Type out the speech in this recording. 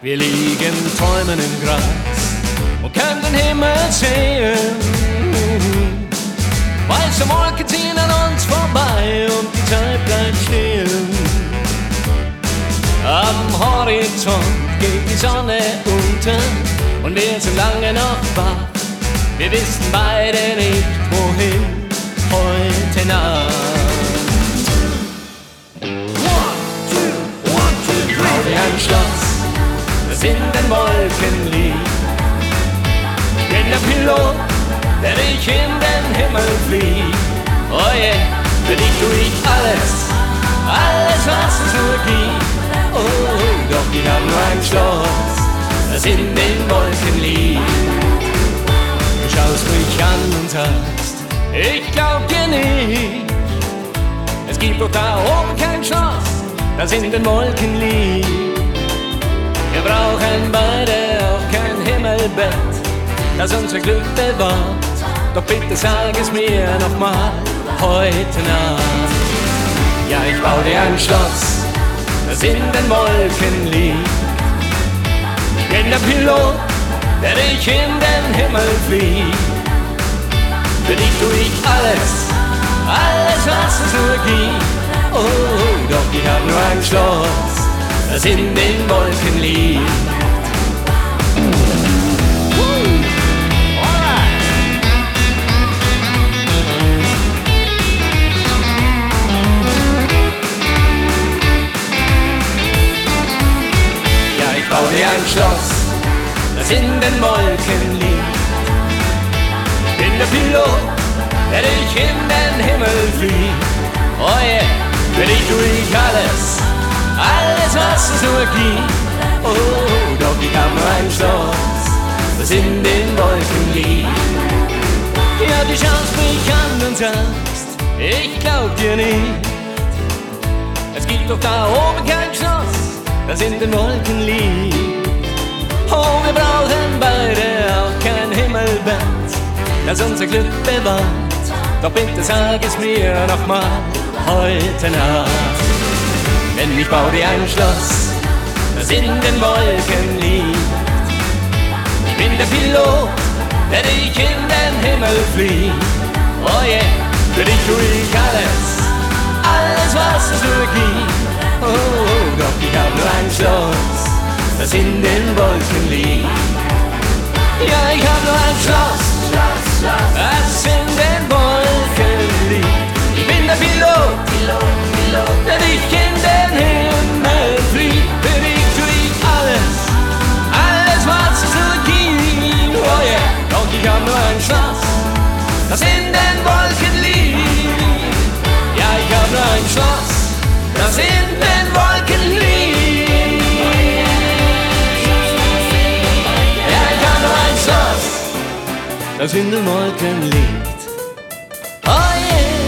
Wir liegen träumen im Gras und können den Himmel sehen. Weiße Wolken ziehen an uns vorbei und die Zeit bleibt stehen. Am Horizont geht die Sonne unter und wir sind lange noch wach. Wir wissen beide nicht, wohin heute Nacht. Ich baue ein Schloss, das in den Wolken liegt. Bin der Pilot, der dich in den Himmel fliegt. Oh yeah, für dich tu ich alles, alles was es nur gibt. Oh, doch ich hab nur ein Schloss, das in den Wolken liegt. Du schaust mich an und sagst, ich glaub dir nicht. Es gibt doch da oben kein Schloss, das in den Wolken liegt. Wir brauchen beide auch kein Himmelbett, das unser Glück bewahrt. Doch bitte sag es mir nochmal heute Nacht. Ja, ich bau dir ein Schloss, das in den Wolken liegt. Ich bin der Pilot, der dich in den Himmel fliegt. Für dich tu ich alles, alles was es nur gibt. Oh, doch ich hab nur ein Schloss, das in den Wolken liegt. Ein Schloss, das in den Wolken liegt. Ich bin der Pilot, der dich in den Himmel fliegt. Oh yeah, für dich tu ich alles, alles was es nur gibt. Oh, doch ich hab nur ein Schloss, das in den Wolken liegt. Ja, du schaust mich an und sagst, ich glaub dir nicht. Es gibt doch da oben kein Schloss, das in den Wolken liegt. Oh, wir brauchen beide auch kein Himmelbett, das unser Glück bewahrt. Doch bitte sag es mir nochmal heute Nacht. Denn ich bau dir ein Schloss, das in den Wolken liegt. Ich bin der Pilot, der dich in den Himmel fliegt. Oh yeah, für dich tu ich alles, alles was es nur gibt. Oh, doch ich hab nur ein Schloss, das in den Wolken liegt. Ja, ich hab nur ein Schloss, das in den Wolken liegt. Ich bin der Pilot, der dich in den Himmel fliegt. Für dich tu ich alles, alles was es nur gibt. Oh yeah, doch ich hab nur ein Schloss, das in den Wolken liegt. Ja, ich hab nur ein Schloss, das in den Wolken liegt. Ja, ich hab nur ein Schloss, das in den Wolken liegt. Oh yeah.